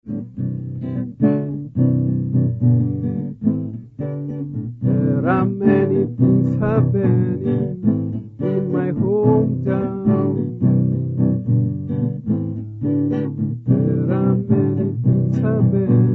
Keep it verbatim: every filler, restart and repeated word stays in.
There are many things happening in my hometown. There are many things happening